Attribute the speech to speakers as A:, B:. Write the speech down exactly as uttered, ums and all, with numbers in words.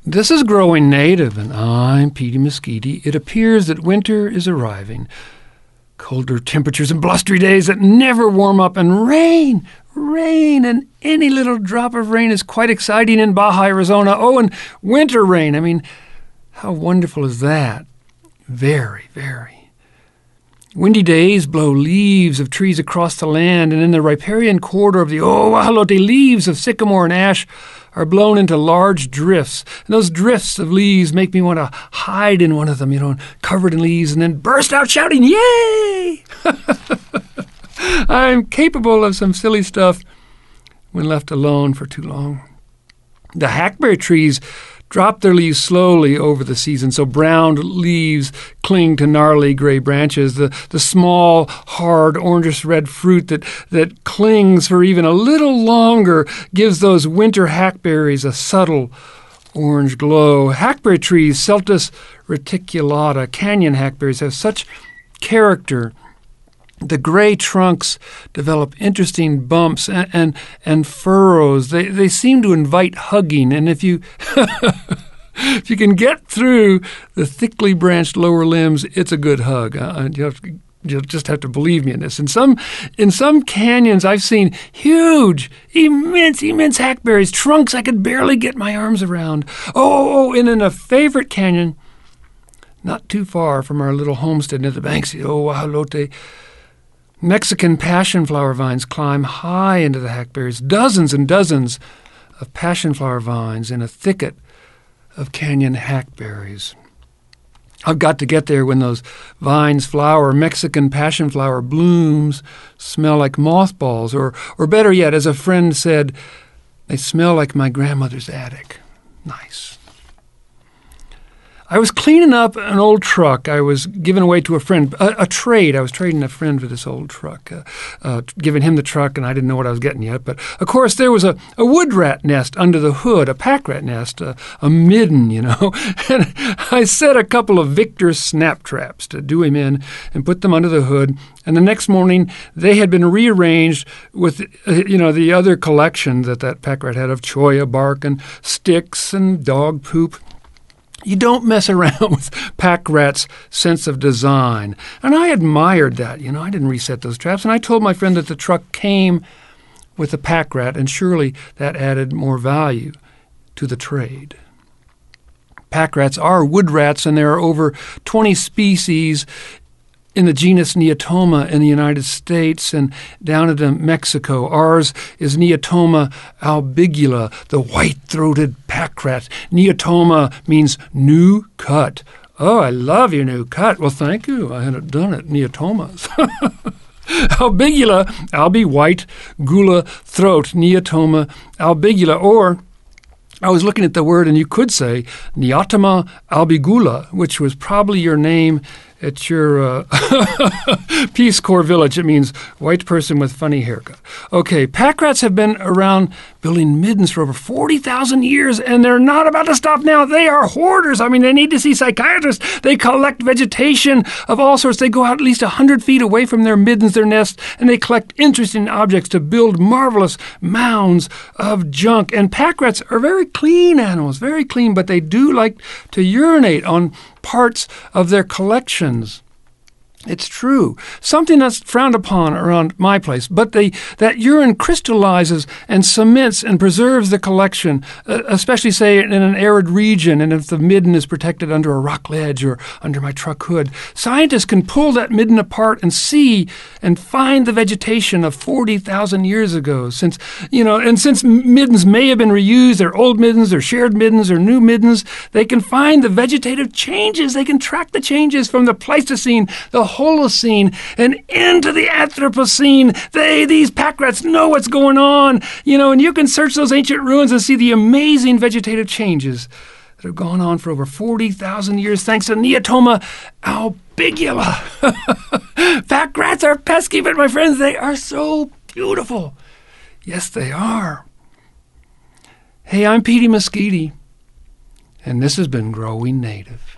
A: This is Growing Native, and I'm Petey Mesquite. It appears that winter is arriving. Colder temperatures and blustery days that never warm up, and rain, rain, and any little drop of rain is quite exciting in Baja, Arizona. Oh, and winter rain. I mean, how wonderful is that? Very, very. Windy days blow leaves of trees across the land, and in the riparian corridor of the Owahalote, leaves of sycamore and ash are blown into large drifts. And those drifts of leaves make me want to hide in one of them, you know, covered in leaves, and then burst out shouting, "Yay!" I'm capable of some silly stuff when left alone for too long. The hackberry trees drop their leaves slowly over the season, so brown leaves cling to gnarly gray branches. The, the small, hard, orangish-red fruit that, that clings for even a little longer gives those winter hackberries a subtle orange glow. Hackberry trees, Celtis reticulata, canyon hackberries, have such character. The gray trunks develop interesting bumps and, and, and furrows. They they seem to invite hugging, and if you if you can get through the thickly branched lower limbs, it's a good hug. Uh, you have to, you'll just have to believe me in this. In some in some canyons, I've seen huge, immense, immense hackberries, trunks I could barely get my arms around. Oh, oh, oh and in a favorite canyon, not too far from our little homestead near the banks of the Owahalote, Mexican passion flower vines climb high into the hackberries, dozens and dozens of passion flower vines in a thicket of canyon hackberries. I've got to get there when those vines flower. Mexican passion flower blooms smell like mothballs, or, or better yet, as a friend said, they smell like my grandmother's attic. Nice. I was cleaning up an old truck I was giving away to a friend, a, a trade. I was trading a friend for this old truck, uh, uh, giving him the truck, and I didn't know what I was getting yet. But, of course, there was a, a wood rat nest under the hood, a pack rat nest, a, a midden, you know. And I set a couple of Victor snap traps to do him in and put them under the hood. And the next morning, they had been rearranged with, uh, you know, the other collection that that pack rat had of cholla bark and sticks and dog poop. You don't mess around with pack rats' sense of design. And I admired that. You know, I didn't reset those traps. And I told my friend that the truck came with a pack rat, and surely that added more value to the trade. Pack rats are wood rats, and there are over twenty species in the genus Neotoma in the United States and down into Mexico. Ours is Neotoma albigula, the white-throated pack rat. Neotoma means new cut. Oh, I love your new cut. Well, thank you. I hadn't done it. Neotomas. Albigula, albi, white, gula, throat, Neotoma albigula, or I was looking at the word, and you could say Neotoma albigula, which was probably your name at your uh, Peace Corps village. It means white person with funny haircut. Okay, pack rats have been around building middens for over forty thousand years, and they're not about to stop now. They are hoarders. I mean, they need to see psychiatrists. They collect vegetation of all sorts. They go out at least one hundred feet away from their middens, their nests, and they collect interesting objects to build marvelous mounds of junk. And pack rats are very clean animals, very clean, but they do like to urinate on parts of their collections. It's true. Something that's frowned upon around my place, but they, that urine crystallizes and cements and preserves the collection, uh, especially, say, in an arid region, and if the midden is protected under a rock ledge or under my truck hood. Scientists can pull that midden apart and see and find the vegetation of forty thousand years ago. Since, you know, and since middens may have been reused, they're old middens, they're shared middens, or new middens, they can find the vegetative changes. They can track the changes from the Pleistocene, the Holocene, and into the Anthropocene. They, these pack rats know what's going on, you know, and you can search those ancient ruins and see the amazing vegetative changes that have gone on for over forty thousand years thanks to Neotoma albigula. Pack rats are pesky, but my friends, they are so beautiful. Yes, they are. Hey, I'm Petey Mesquite, and this has been Growing Native.